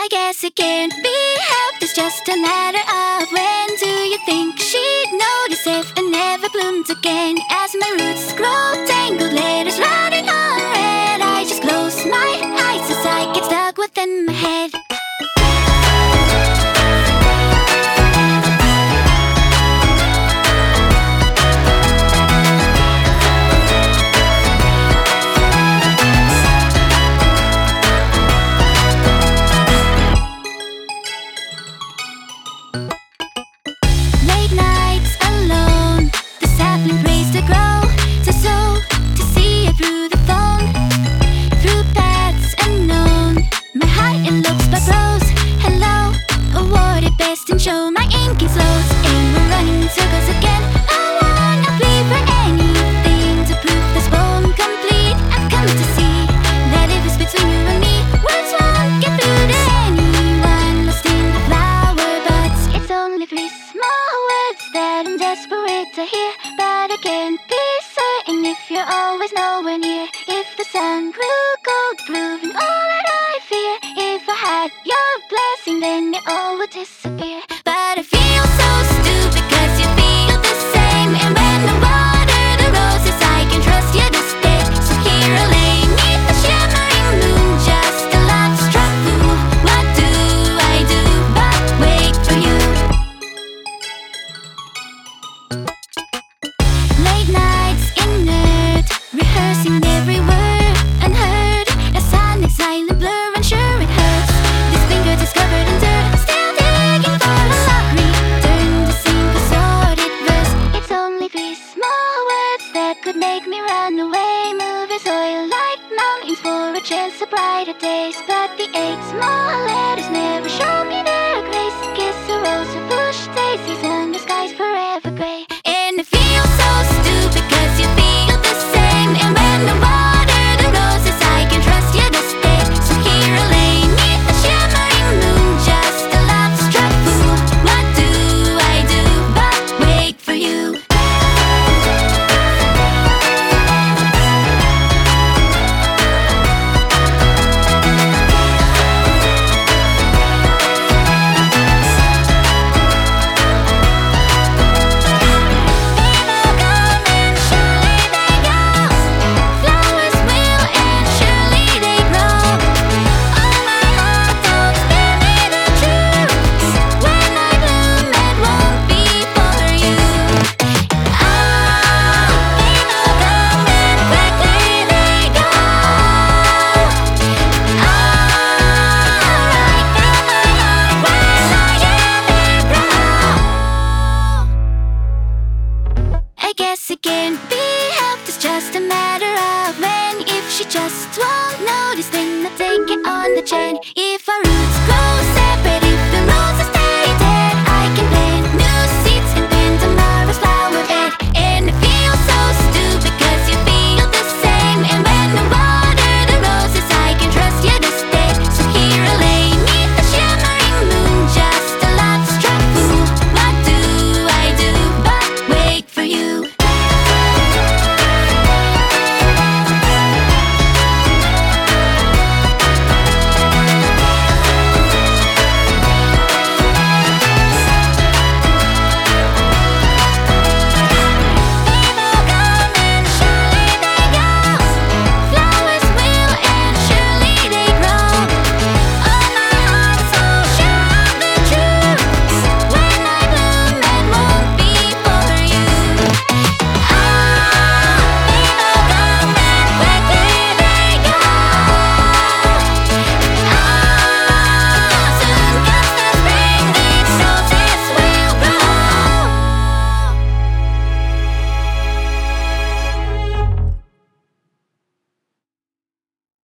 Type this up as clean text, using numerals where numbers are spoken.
I guess it can't be helped, it's just a matter of when. Do you think she'd notice if it never bloomed again? As my roots grow tangled, letters writing on red, I just close my eyes as I get stuck within my head. Late nights alone, the sapling prays to grow, to see it through the phone, through paths unknown. My heart it looks but grows. Hello, awarded best in show. My inking slows, and we're running in circles again. I wanna plead for anything to prove this poem complete. I've come to see that if it's between you and me, words won't get through to anyone lost in the flower buds. It's only three small words that I'm desperate to hear, but I can't be certain if you're always nowhere near. If the sun grew cold, proving all that I fear, if I had your blessing, then it all would disappear. But I feel so stupid 'cause you feel the same, and when I water the roses, I can trust you to stay. So here I lay 'neath the shimmering moon, just a love-struck fool. What do I do but wait for you? Late nights inert, rehearsing every word unheard. A sonic silent blur, unsure it hurts. This finger discovered in dirt, still digging for a lock. Return to sing a sordid verse. It's only three small words that could make me run away. Moving soil like mountains for a chance of brighter days. But the eight small letters never show me their grace. Kiss a rose, a bush, daisies, and the sky's forever gray. And it feels so stupid 'cause you feel the same, and when I water the roses, I can trust you to stay. So here I lay 'neath the shimmering moon, just a love-struck fool. What do I do but wait for you? People come and surely they go. Flowers will and surely they grow. Oh, my heart, don't spare me the truth. When I bloom, it won't be for you. Oh, people come and quickly they go. Right through my heart while I hear them grow. I guess it can't be helped, it's just a matter of when. If she just won't notice, then I'll take it on the chin. If our roots grow